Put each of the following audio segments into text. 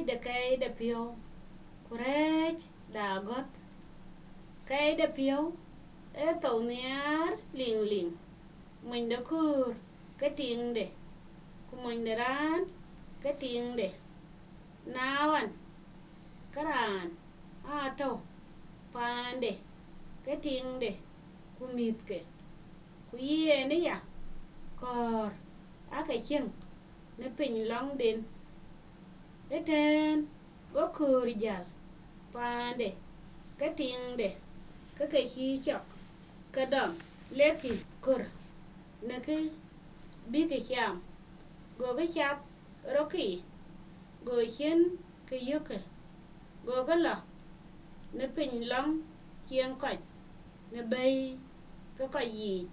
de cây de piu kurej da got cây de piu e tàu niar ling ling mình đã kur cái tiếng de của mình de ran cái tiếng de nawan karan ato pande cái tiếng de của mít ke của ye ne ya kor cái chân nó pin long den eten go kur jal pande cái tiếng de cái chi chọc cái đầm leki kur nè cái biết cái chạm go cái chạp rocky go chen cái yoke go cái lọ nè pin long chiang coi nè bay cái coi gì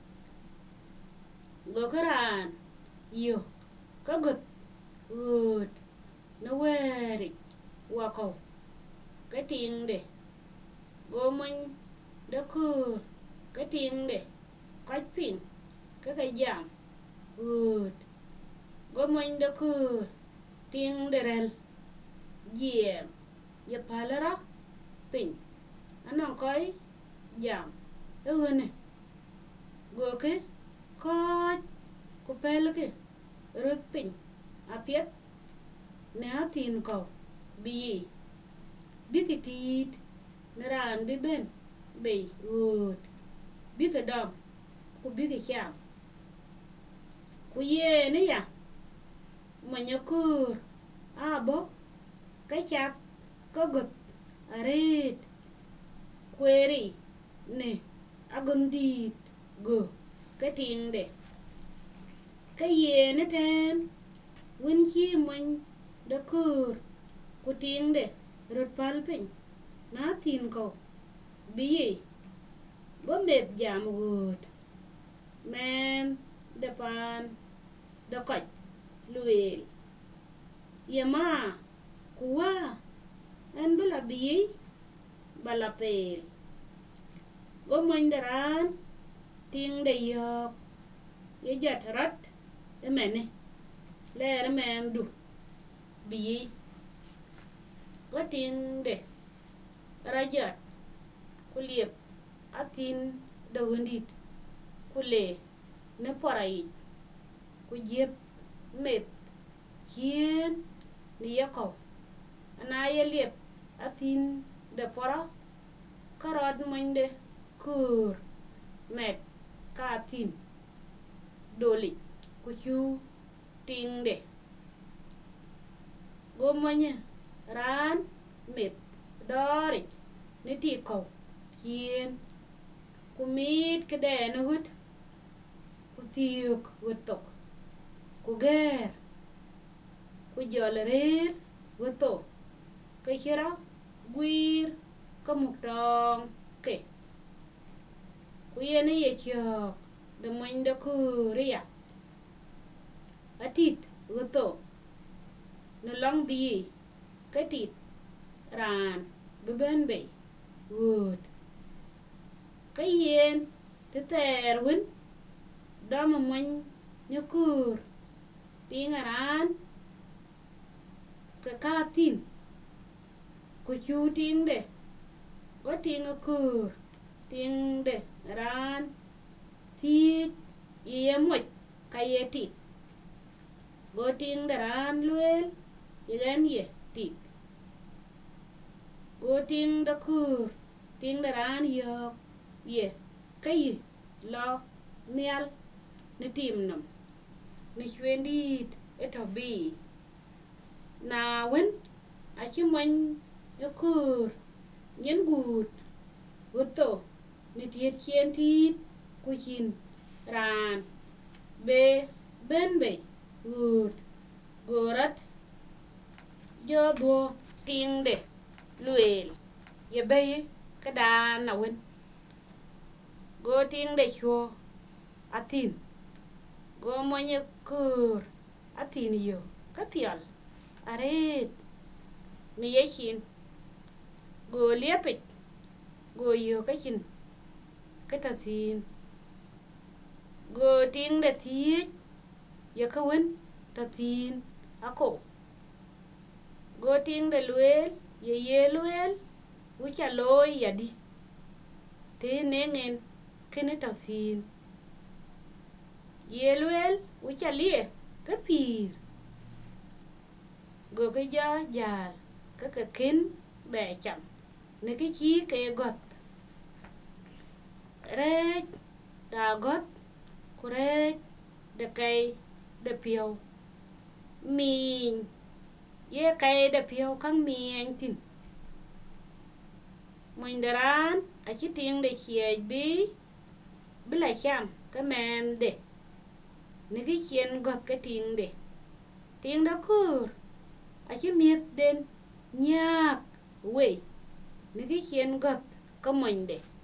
go cái ran yo cái gật gật nó quẹt qua cầu cái tiếng để go mình đã khờ cái tiếng để cái pin cái giảm gật go mình đã khờ tiếng để rel yeah ya palara pin anh coi giảm này go cái coi có pel cái rớt pin apiet nè tin cầu bi biết cái tít nè ran bi ben bị gột biết cái đầm cũng biết cái chạm cũng ye nè ya mà nhớ kur bố cái chạp có gột arit query nè agon tít go cái tiếng để cái ye nè ten win chi mình đã kur ku tiếng để rốt palpin na tin cầu bi go mep jam good men de pan de koch luel yama kuwa en bala bi bala pel go mon daran tiếng de yok ye jat rat e mene le men du bi có tiếng để ra giật cô liệp tin đầu đi cô lệ nó phải cô dẹp mệt chiến đi cầu anh ai liệp tin để para karad mình để kur mệt cả tin đoli cô chu tiếng để gom nhá ran mệt đori nè ti cầu chiên ku mit cái đè nó hút ku tiok hút tộc ku ger ku jol rer hút tộc cái chera guir cái mục đong cái ku ye ne ye chok de mon de ku ria atit hút tộc nó long bi cái thịt ran bên bể good cái yên thế tè win đó mà mình nhớ kur tiếng ran cái cá tin của chú tiếng để có tiếng kur tiếng để ran thì yếm một cái thịt có tiếng để ran luôn igen ye tik go ting da kur ting da ran yo ye kay lo nial ne tim nam ne shwendi eto bi na wen a chi man yo kur nyen gut goto ne tiet chen ti ku chin ran be ben be gut gorat do do tiếng để luel ye bay cái đà nào quên go tiếng để cho atin go mo nye kur atin yo cái pial are mi ye chin go liepit go yo cái chin cái ta tin go tiếng để thiết ye ka wen ta tin ako go go ting de luel ye luel ucha loy ya di te nengen kene to sin ye luel ucha lie ka pir go cái gió già cái kín bè chậm ne cái chi cái gọt re da gót kure de cây de piêu min ye cây de piêu kang miên tin mình daran a chi tiếng de chiai bi bila cham ka men de ne cái chien gót cái tiếng đó kur a chi miết den nhạc we ne cái chien gót ka mình de